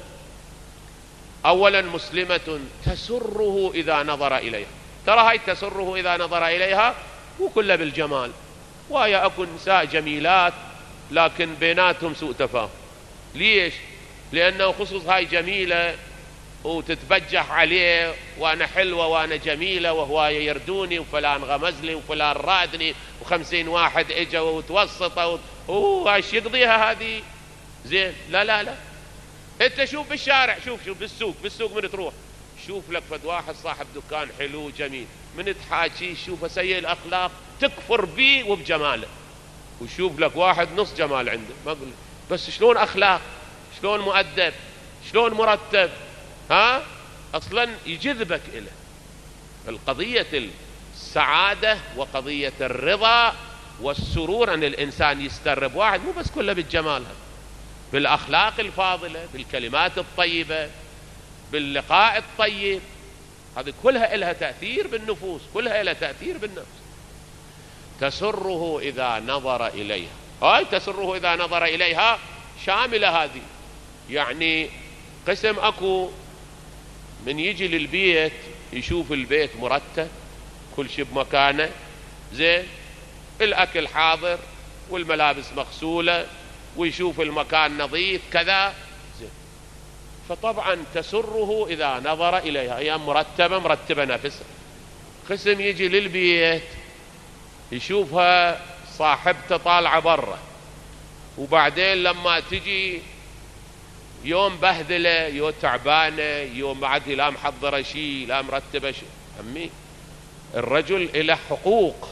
أولا مسلمة تسره إذا نظر إليها. ترى هاي تسره إذا نظر إليها وكلها بالجمال، وهي أكو نساء جميلات لكن بيناتهم سوء تفاهم. ليش؟ لأنه خصوص هاي جميلة وتتبجح عليه، وأنا حلوة وأنا جميلة وهو يردوني وفلان غمزلي وفلان رادني وخمسين واحد إجا وتوسطه وهاش يقضيها هذه. زين، لا لا لا، انت شوف بالشارع، شوف شوف بالسوق، بالسوق من تروح شوف لك فد واحد صاحب دكان حلو جميل، من تحاكي شوفه سيء الأخلاق تكفر بيه وبجماله، وشوف لك واحد نص جمال عنده، ما أقول بس شلون أخلاق، شلون مؤدب، شلون مرتب، ها أصلا يجذبك إليه. القضية السعادة وقضية الرضا والسرور أن الإنسان يسترب واحد مو بس كله بالجمال، بالأخلاق الفاضلة، بالكلمات الطيبة، باللقاء الطيب، هذه كلها لها تأثير بالنفوس، كلها لها تأثير بالنفس. تسره إذا نظر إليها، هاي تسره إذا نظر إليها شاملة هذه. يعني قسم أكو من يجي للبيت يشوف البيت مرتب، كل شيء بمكانه، زين، الأكل حاضر والملابس مغسولة ويشوف المكان نظيف كذا، زين، فطبعا تسره إذا نظر إليها، هي مرتبة مرتبة نفسها. قسم يجي للبيت يشوفها صاحبته طالعة برا، وبعدين لما تجي يوم بهدلة، يوم تعبانة، يوم بعد لا محضرة شيء لا مرتبة شيء. أمي الرجل له حقوق،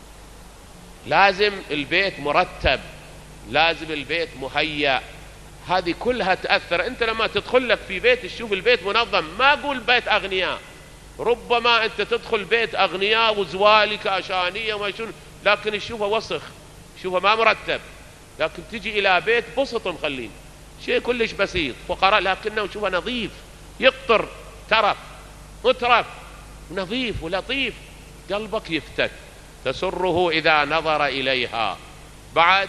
لازم البيت مرتب، لازم البيت مهيأ، هذه كلها تأثر. أنت لما تدخل لك في بيت تشوف البيت منظم، ما أقول بيت أغنياء، ربما أنت تدخل بيت أغنياء وزوالي كأشانية وما يشون، لكن تشوفه وسخ، تشوفه ما مرتب. لكن تجي إلى بيت بسط مخلين شيء كلش بسيط فقراء، لكنه تشوفه نظيف، يقطر ترف مترف نظيف ولطيف، قلبك يفتك. تسره إذا نظر إليها. بعد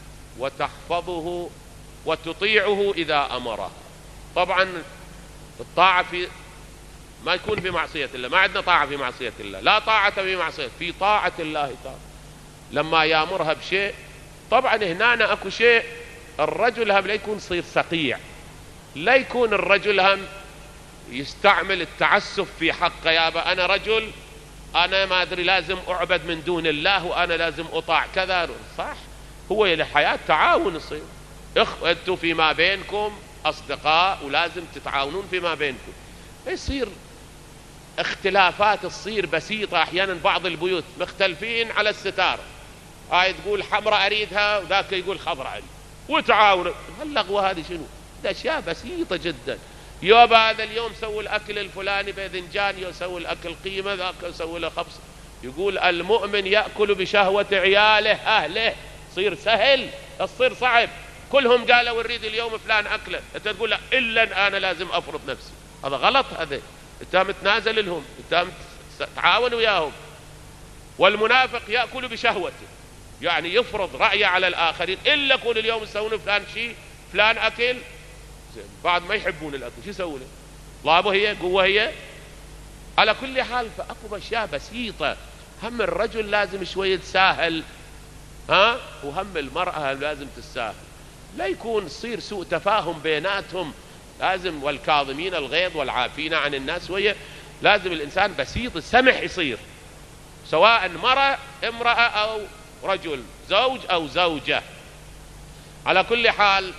وتحفظه وتطيعه إذا أمره. طبعا الطاعة في ما يكون في معصية الله، ما عندنا طاعة في معصية الله، لا طاعة في معصية، في طاعة الله تعالى. لما يأمرها بشيء، طبعا هنا أكو شيء الرجل هم لا يكون صير صقيع، لا يكون الرجل هم يستعمل التعسف في حقه، يابا أنا رجل، أنا ما أدري لازم أعبد من دون الله وأنا لازم أطاع كذا. صح، هو الحياة تعاون يصير، أنتوا فيما بينكم أصدقاء ولازم تتعاونون فيما بينكم. يصير اختلافات تصير بسيطة، أحيانا بعض البيوت مختلفين على الستار، هاي تقول حمراء أريدها وذاك يقول خضراء أريد، وتعاون. هاللغوة هذه شنو؟ ده أشياء بسيطة جدا. يابا هذا اليوم سووا الأكل الفلاني باذنجان، يسوي الأكل قيمة، ذاك يسوي له خبز. يقول المؤمن يأكل بشهوة عياله أهله، صير سهل، تصير صعب. كلهم قالوا نريد اليوم فلان أكله، أنت تقول لا إلا أنا لازم أفرض نفسي، هذا غلط. هذا أنت متنازل لهم، أنت تعاون وياهم. والمنافق يأكل بشهوته، يعني يفرض رأيه على الآخرين، إلا كل اليوم يسوون فلان شيء فلان أكل، بعد ما يحبون الأكل شو يسوون؟ طلابه هي قوة هي. على كل حال فأكو أشياء بسيطة. هم الرجل لازم شوية تساهل، ها، وهم المرأة لازم تساهل، لا يكون يصير سوء تفاهم بيناتهم. لازم والكاظمين الغيظ والعافين عن الناس، وهي لازم الإنسان بسيط السمح يصير، سواء مرأة امرأة أو رجل زوج أو زوجة. على كل حال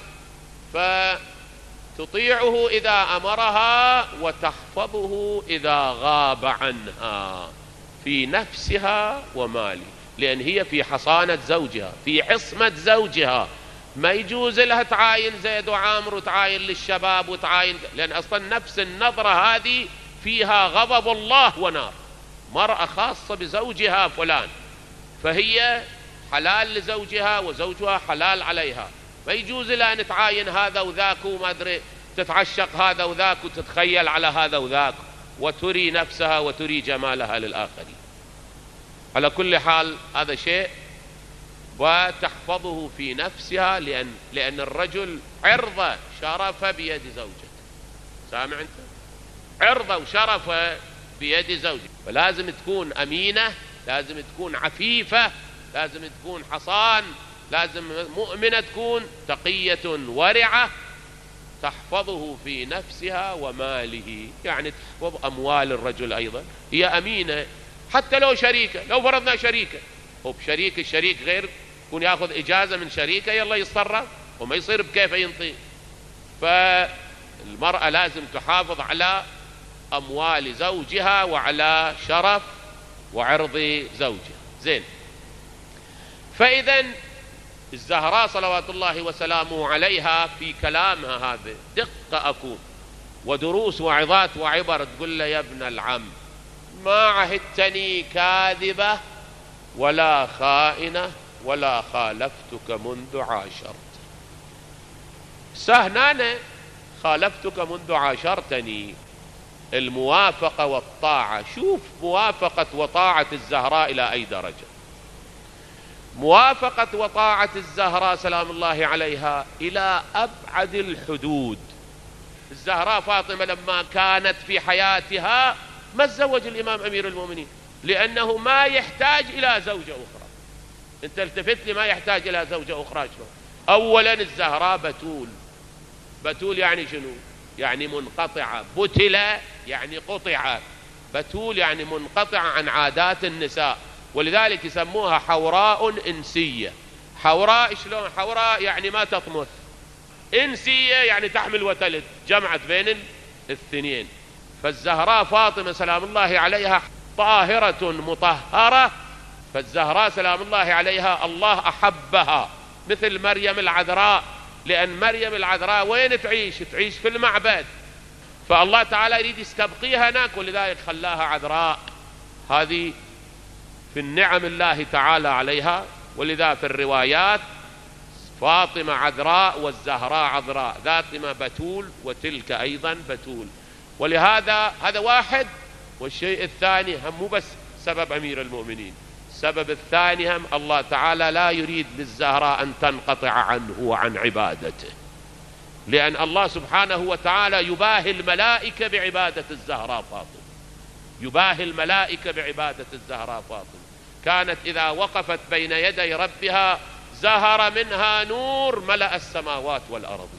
فتطيعه إذا أمرها وتحفظه إذا غاب عنها في نفسها وماله، لأن هي في حصانة زوجها، في عصمة زوجها. ما يجوز لها تعاين زيد وعامر وتعاين للشباب وتعاين، لأن أصلا نفس النظرة هذه فيها غضب الله ونار. مرأة خاصة بزوجها فلان، فهي حلال لزوجها وزوجها حلال عليها. ما يجوز لها أن تعاين هذا وذاك وما أدري تتعشق هذا وذاك وتتخيل على هذا وذاك وتري نفسها وتري جمالها للآخرين. على كل حال هذا شيء، وتحفظه في نفسها، لأن لأن الرجل عرضة شرفة بيد زوجته. سامع أنت؟ عرضة وشرفة بيد زوجته، فلازم تكون أمينة، لازم تكون عفيفة، لازم تكون حصان، لازم مؤمنة تكون تقية ورعة، تحفظه في نفسها وماله. يعني تحفظ أموال الرجل أيضا، هي أمينة حتى لو شريكة. لو فرضنا شريكة وبشريك الشريك غير يكون يأخذ إجازة من شريكة يلا يصرف وما يصير بكيف ينطي. فالمرأة لازم تحافظ على أموال زوجها وعلى شرف وعرض زوجها. زين، فإذا الزهراء صلوات الله وسلامه عليها في كلامها هذا دقة أكون ودروس وعظات وعبر. تقول له يا ابن العم ما عهدتني كاذبة ولا خائنة ولا خالفتك منذ عاشرت. سهنانة خالفتك منذ عاشرتني. الموافقة والطاعة، شوف موافقة وطاعة الزهراء إلى أي درجة. موافقة وطاعة الزهراء سلام الله عليها إلى أبعد الحدود. الزهراء فاطمة لما كانت في حياتها ما تزوج الإمام أمير المؤمنين، لأنه ما يحتاج إلى زوجة أخرى. أنت التفت لي، ما يحتاج إلى زوجة أخرى. شنو؟ أولا الزهراء بتول. بتول يعني شنو؟ يعني منقطعة. بتلة يعني قطعة. بتول يعني منقطعة عن عادات النساء، ولذلك يسموها حوراء إنسية. حوراء شلون؟ حوراء يعني ما تطمث، إنسية يعني تحمل وتلد، جمعت بين الاثنين. فالزهراء فاطمة سلام الله عليها طاهرة مطهرة. فالزهراء سلام الله عليها الله أحبها مثل مريم العذراء، لأن مريم العذراء وين تعيش؟ تعيش في المعبد، فالله تعالى يريد يستبقيها هناك، ولذلك خلاها عذراء. هذه في النعم الله تعالى عليها. ولذا في الروايات فاطمة عذراء والزهراء عذراء، ذاتما بتول وتلك أيضا بتول. ولهذا هذا واحد. والشيء الثاني هم مو بس سبب أمير المؤمنين، السبب الثاني هم الله تعالى لا يريد للزهراء أن تنقطع عنه وعن عبادته، لأن الله سبحانه وتعالى يباهي الملائكة بعبادة الزهراء فاطمة. يباهي الملائكة بعبادة الزهراء فاطمة. كانت إذا وقفت بين يدي ربها زهر منها نور ملأ السماوات والأرض.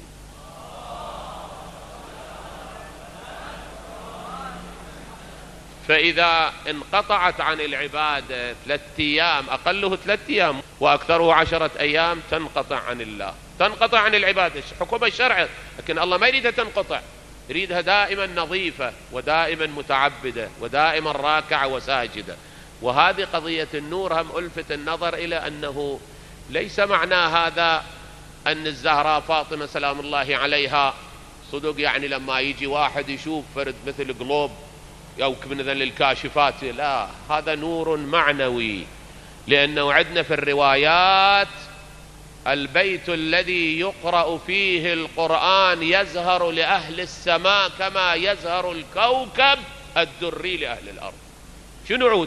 فإذا انقطعت عن العبادة ثلاثة أيام، أقله ثلاثة أيام وأكثره عشرة أيام، تنقطع عن الله، تنقطع عن العبادة. حكم الشرع، لكن الله ما يريدها تنقطع، يريدها دائما نظيفة ودائما متعبدة ودائما راكعة وساجدة. وهذه قضية النور هم ألفت النظر إلى أنه ليس معنى هذا أن الزهراء فاطمة سلام الله عليها صدق يعني لما يجي واحد يشوف فرد مثل قلوب أو كبنذا للكاشفات، لا، هذا نور معنوي. لأنه عندنا في الروايات البيت الذي يقرأ فيه القرآن يزهر لأهل السماء كما يزهر الكوكب الدري لأهل الأرض. شنو عود؟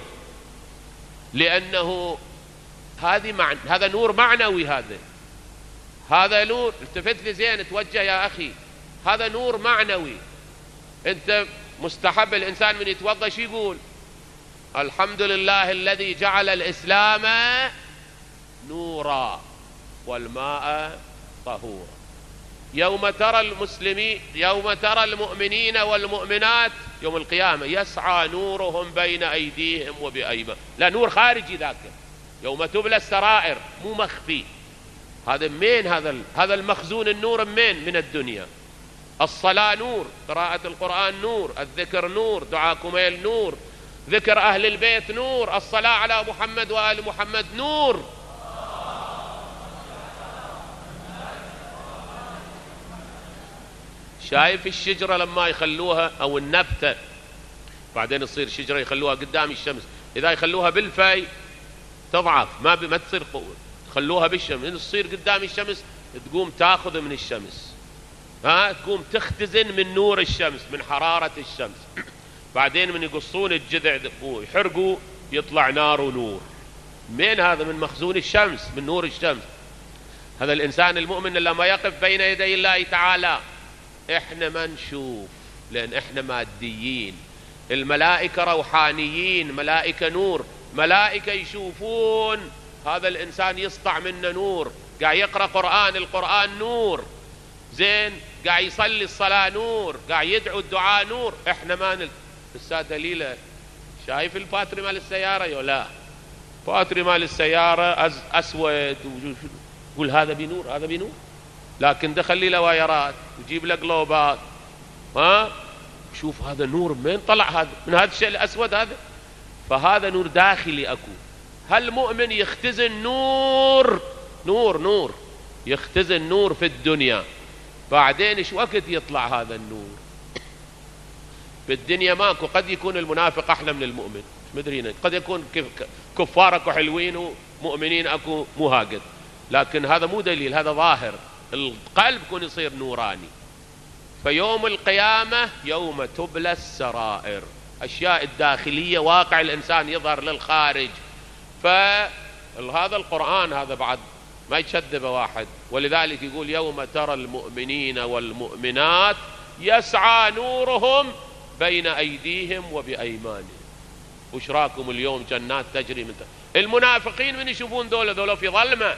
لأنه هذه معنى، هذا نور معنوي. هذا هذا نور، التفت لي زين، توجه يا أخي، هذا نور معنوي. أنت مستحب الإنسان من يتوضأ شو يقول؟ الحمد لله الذي جعل الإسلام نورا والماء طهورا. يوم ترى المسلمين، يوم ترى المؤمنين والمؤمنات يوم القيامة يسعى نورهم بين أيديهم وبأيمانهم. لا، نور خارجي ذاك، يوم تبلى السرائر، مو مخفي. هذا منين؟ هذا هذا المخزون النور منين؟ من الدنيا. الصلاة نور، قراءة القرآن نور، الذكر نور، دعاء كميل نور، ذكر أهل البيت نور، الصلاة على محمد وآل محمد نور. شايف الشجرة لما يخلوها أو النبتة بعدين تصير شجرة يخلوها قدام الشمس، إذا يخلوها بالفي تضعف، ما ما تصير قوة. خلوها بالشمس تصير قدام الشمس، تقوم تاخذ من الشمس، ها تقوم تختزن من نور الشمس، من حرارة الشمس. بعدين من يقصون الجذع ويحرقوا يطلع نار ونور. من هذا؟ من مخزون الشمس، من نور الشمس. هذا الإنسان المؤمن لما يقف بين يدي الله تعالى إحنا ما نشوف، لأن إحنا ماديين. الملائكة روحانيين، ملائكة نور، ملائكة يشوفون. هذا الإنسان يسطع منه نور، قاعد يقرأ قرآن، القرآن نور، زين، قاعد يصلي الصلاة نور، قاعد يدعو الدعاء نور. إحنا ما نل السادة دليلة. شايف الباتري مال السيارة؟ يو لا، باتري مال السيارة أز أسود، يقول هذا بنور، هذا بنور، لكن دخل لي له وايرات وجيب له قلوبات، ها شوف هذا نور من طلع؟ هذا من هذا الشيء الأسود هذا. فهذا نور داخلي أكو. هالمؤمن يختزن نور نور نور يختزن نور في الدنيا. بعدين ايش وقت يطلع هذا النور؟ بالدنيا ماكو. قد يكون المنافق أحلى من المؤمن، مدرين، قد يكون كفار اكو حلوين ومؤمنين اكو مو هاقد، لكن هذا مو دليل، هذا ظاهر. القلب يكون يصير نوراني. فيوم القيامة يوم تبلى السرائر، أشياء الداخلية، واقع الإنسان يظهر للخارج. فهذا القرآن هذا بعد ما يشذب واحد، ولذلك يقول يوم ترى المؤمنين والمؤمنات يسعى نورهم بين أيديهم وبأيمانهم. وشراكم اليوم جنات تجري من تحت. المنافقين من يشوفون دولة دولة في ظلمة،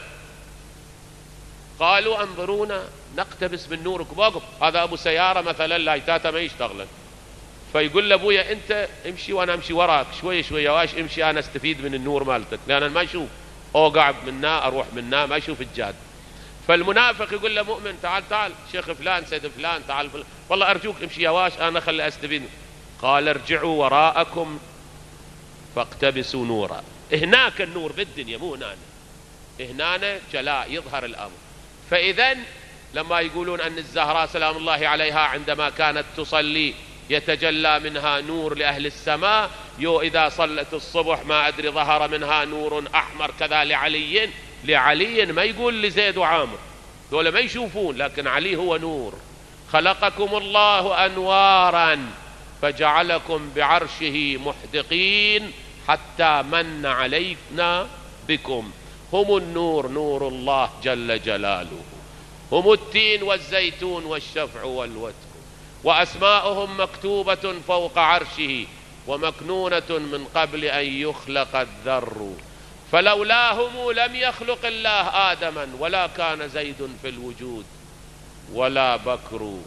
قالوا انظرونا نقتبس من نوركم. واقف هذا أبو سيارة مثلا لايتاته ما يشتغل، فيقول لأبويا أنت امشي وأنا أمشي وراك شوية شوية، واش امشي أنا استفيد من النور مالتك، لأن أنا ما أشوف، أوقع منا أروح منا ما أشوف الجاد. فالمنافق يقول له مؤمن تعال تعال شيخ فلان سيد فلان تعال فلان، والله أرجوك امشي يا واش أنا خلي أستفيد. قال ارجعوا وراءكم فاقتبسوا نورا. هناك النور بالدنيا مو هنا، هنا جلاء يظهر الأمر. فإذا لما يقولون أن الزهراء سلام الله عليها عندما كانت تصلي يتجلى منها نور لأهل السماء، يو إذا صلت الصبح ما أدري ظهر منها نور أحمر كذا لعلي، لعلي ما يقول لزيد وعامر، دول ما يشوفون، لكن علي هو نور. خلقكم الله أنوارا فجعلكم بعرشه محدقين حتى من علينا بكم. هم النور، نور الله جل جلاله، هم التين والزيتون والشفع والوتر، وأسماؤهم مكتوبة فوق عرشه ومكنونة من قبل أن يخلق الذر، فلولاهم لم يخلق الله آدما ولا كان زيد في الوجود ولا بكر.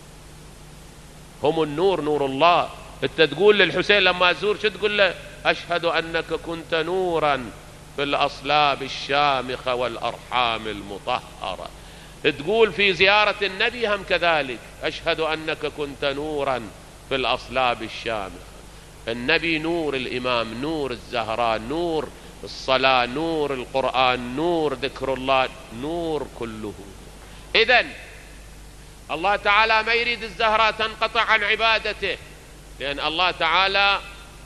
هم النور، نور الله. انت تقول للحسين لما تزور شو تقول له؟ أشهد أنك كنت نورا في الأصلاب الشامخة والأرحام المطهرة. تقول في زيارة النبي هم كذلك، أشهد أنك كنت نورا في الأصلاب الشامخة. النبي نور، الإمام نور، الزهراء نور، الصلاة نور، القرآن نور، ذكر الله نور، كله. إذن الله تعالى ما يريد الزهراء تنقطع عن عبادته، لأن الله تعالى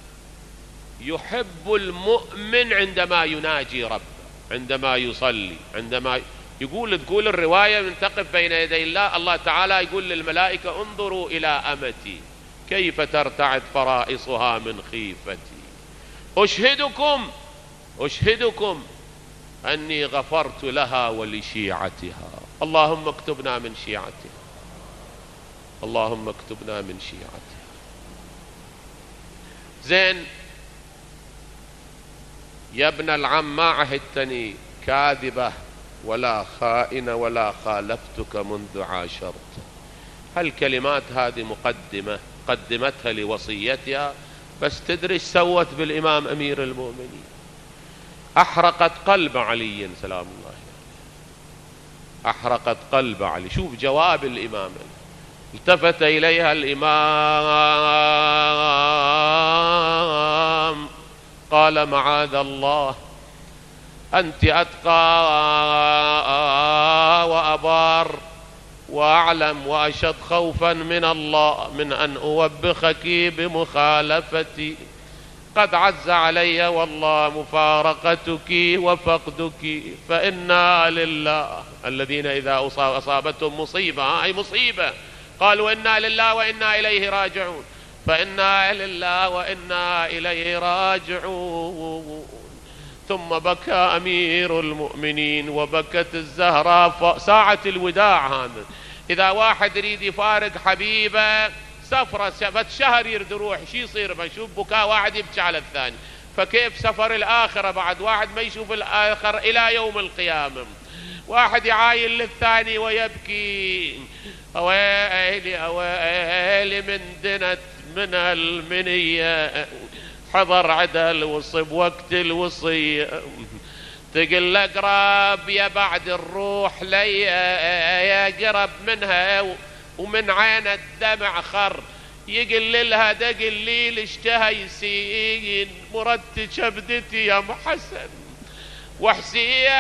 يحب المؤمن عندما يناجي ربه، عندما يصلي، عندما يقول تقول الرواية من تقف بين يدي الله، الله تعالى يقول للملائكة انظروا إلى أمتي كيف ترتعد فرائصها من خيفتي، أشهدكم أشهدكم أني غفرت لها ولشيعتها. اللهم اكتبنا من شيعتها، اللهم اكتبنا من شيعتها. زين يا ابن العم ما عهدتني كاذبة ولا خائنة ولا خالفتك منذ عاشرت. هالكلمات هذه مقدمة قدمتها لوصيتها، بس تدري سوت بالإمام أمير المؤمنين؟ أحرقت قلب علي سلام الله، أحرقت قلب علي. شوف جواب الإمام، التفت إليها الإمام قال معاذ الله، أنت أتقى وأبار وأعلم وأشد خوفا من الله من أن أوبخك بمخالفتي. قد عز علي والله مفارقتك وفقدك، فإنا لله. الذين إذا أصابتهم مصيبة، أي مصيبة، قالوا إنا لله وإنا إليه راجعون، فإنا لله وإنا إليه راجعون. ثم بكى أمير المؤمنين وبكت الزهراء. ساعة الوداع هذا، إذا واحد يريد يفارق حبيبه سفرة سفت شهر يرد يروح، شي يصير؟ بنشوف بكاء واحد يبكي على الثاني، فكيف سفر الآخرة بعد؟ واحد ما يشوف الآخر إلى يوم القيامة، واحد يعاين للثاني ويبكي. أويلي أويلي من دنت من المنية، حضر عدل وصب وقت الوصية، تقل اقرب يا بعد الروح لي يا قرب منها ومن عين الدمع خر، يقل لها دقل لي اشتهى يسين مرد شبدتي يا محسن وحسين،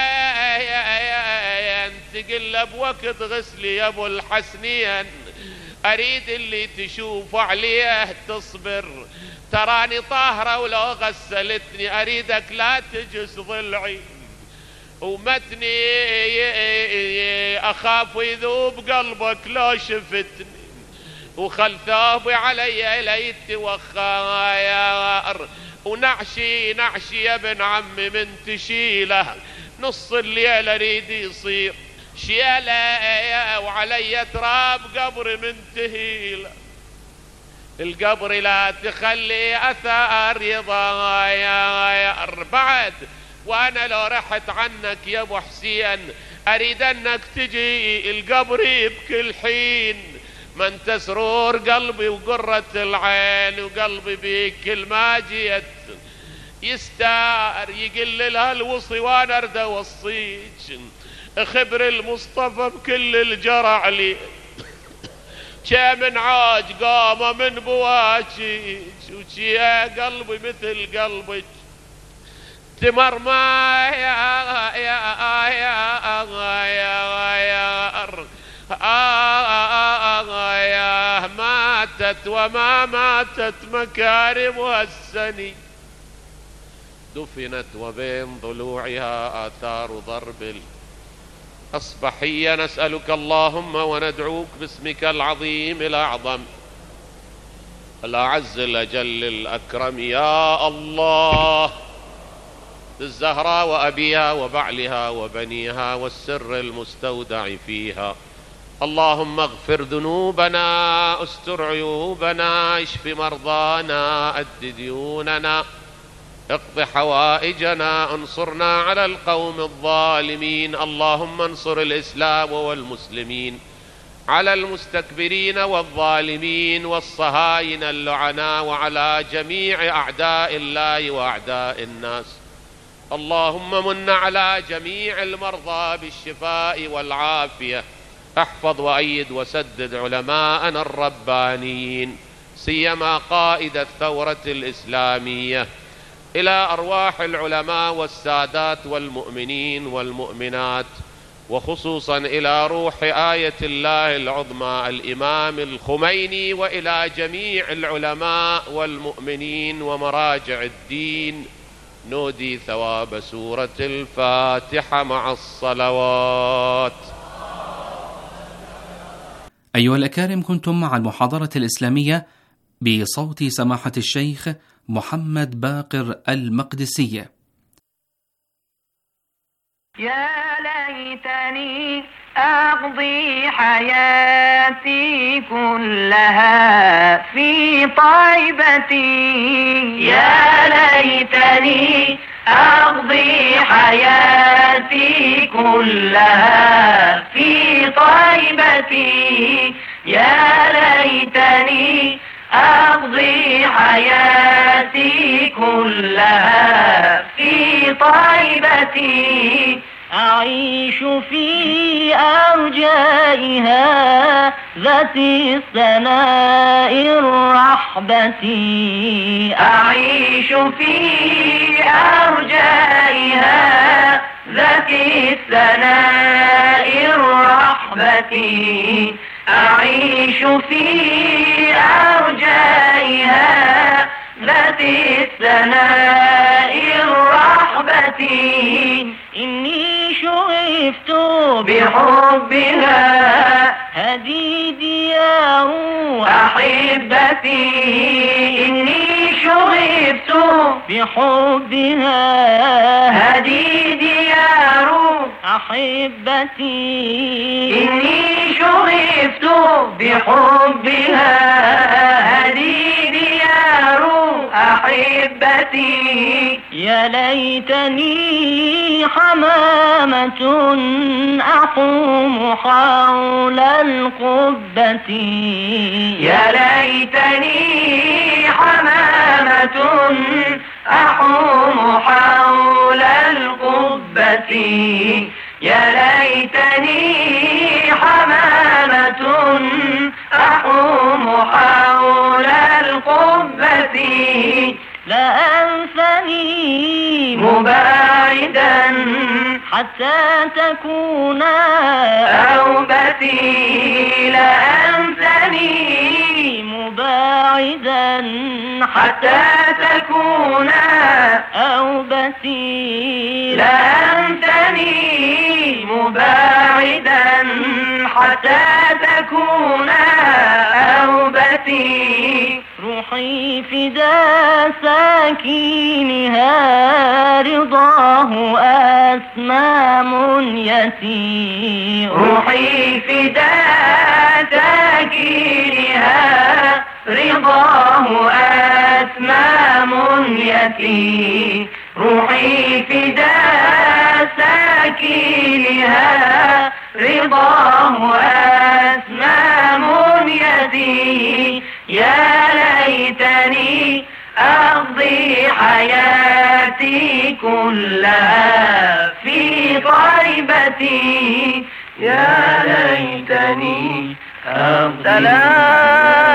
تقل بوقت غسلي يا ابو الحسنين، اريد اللي تشوف عليه تصبر، تراني طاهرة ولو غسلتني، أريدك لا تجس ضلعي ومتني، أخاف يذوب قلبك لو شفتني، وخل ثوبي علي ليت وخاير، ونعشي نعشي يا ابن عمي من تشيله، نص الليل أريد يصير شيله، وعلي تراب قبر منتهيله، القبر لا تخلي أثار يضاير بعد، وأنا لو رحت عنك يا أبو حسين أريد أنك تجي القبر يبكي الحين، ما انت سرور قلبي وقرة العين، وقلبي بيك كل ما جيت يستار، يقل لها الوصي وانا ارد اوصيك، خبر المصطفى بكل الجرع لي، كمن عاج قام من بواجيك، وشي يا قلبي مثل قلبك تمر ما يا يا يا يا يا ماتت وما ماتت مكارمها السني، دفنت وبين ضلوعها آثار ضرب الأصبحية. نسألك اللهم وندعوك باسمك العظيم الأعظم الأعز الأجل الأكرم يا الله، الزهراء وأبيها وبعلها وبنيها والسر المستودع فيها، اللهم اغفر ذنوبنا، استر عيوبنا، اشف مرضانا، أد ديوننا، اقض حوائجنا، انصرنا على القوم الظالمين، اللهم انصر الإسلام والمسلمين على المستكبرين والظالمين والصهاينة اللعناء، وعلى جميع أعداء الله وأعداء الناس، اللهم من على جميع المرضى بالشفاء والعافية، احفظ وأيد وسدد علماءنا الربانيين، سيما قائد الثورة الإسلامية، إلى أرواح العلماء والسادات والمؤمنين والمؤمنات، وخصوصا إلى روح آية الله العظمى الإمام الخميني، وإلى جميع العلماء والمؤمنين ومراجع الدين، نودي ثواب سورة الفاتحة مع الصلوات. أيها الأكارم، كنتم مع المحاضرة الإسلامية بصوت سماحة الشيخ محمد باقر المقدسي. يا ليتني أقضي حياتي كلها في طيبتي، يا ليتني أقضي حياتي كلها في طيبتي، يا ليتني أقضي حياتي كلها في طيبتي، أعيش في أرجائها ذات الثناء الرحبة، أعيش في أرجائها ذات الثناء الرحبة، أعيش في أرجائها ذات الثناء الرحبة، إني شغفت بحبها هذه ديار أحبتي، إني شغفت بحبها هذه ديار أحبتي، إني شغفت بحبها هذه ديار أحبتي، يا ليتني حمامة أحوم حول القبة، يا ليتني حمامة أحوم حول القبة، يا ليتني حمامة أحوم حول القبة، لا أنثني مباعدا حتى تكون أوبتي، لا أنثني مباعدا حتى تكون أوبتي، لا أنثني مباعدا حتى تكون أوبتي، روحي فدا ساكينها رضاه أسمى منيتي، روحي فدا ساكينها رضاه أسمى منيتي، روحي فدا ساكينها رضاه أسمى منيتي، يا ليتني أقضي حياتي كلها في طيبتي، يا ليتني أقضي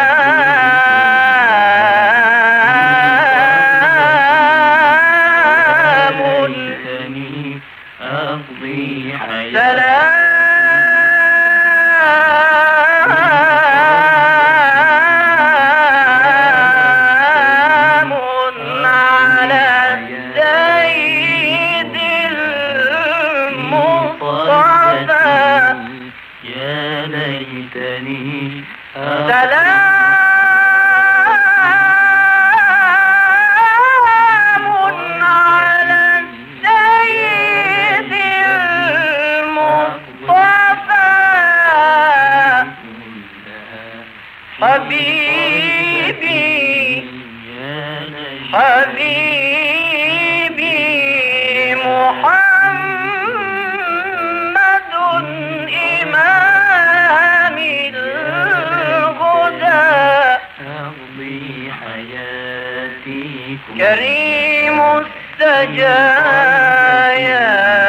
حبيبي حبيبي محمد إمام الهدى، أقضي حياتي كريم السجايا،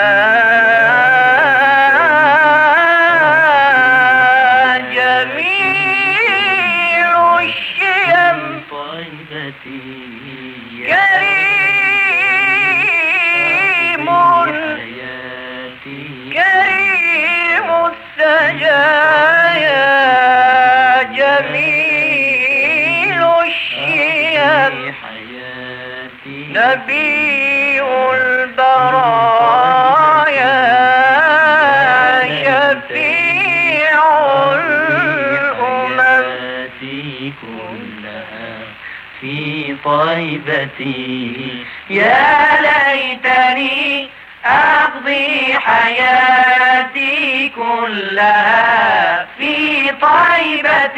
كريم كريم السجايا، جميل الشيم، نبي البرايا، شفيع الأمم كلها في طيبتي، يا ليتني أقضي حياتي كلها في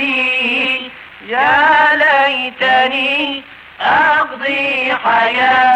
طيبتي، يا ليتني أقضي حياتي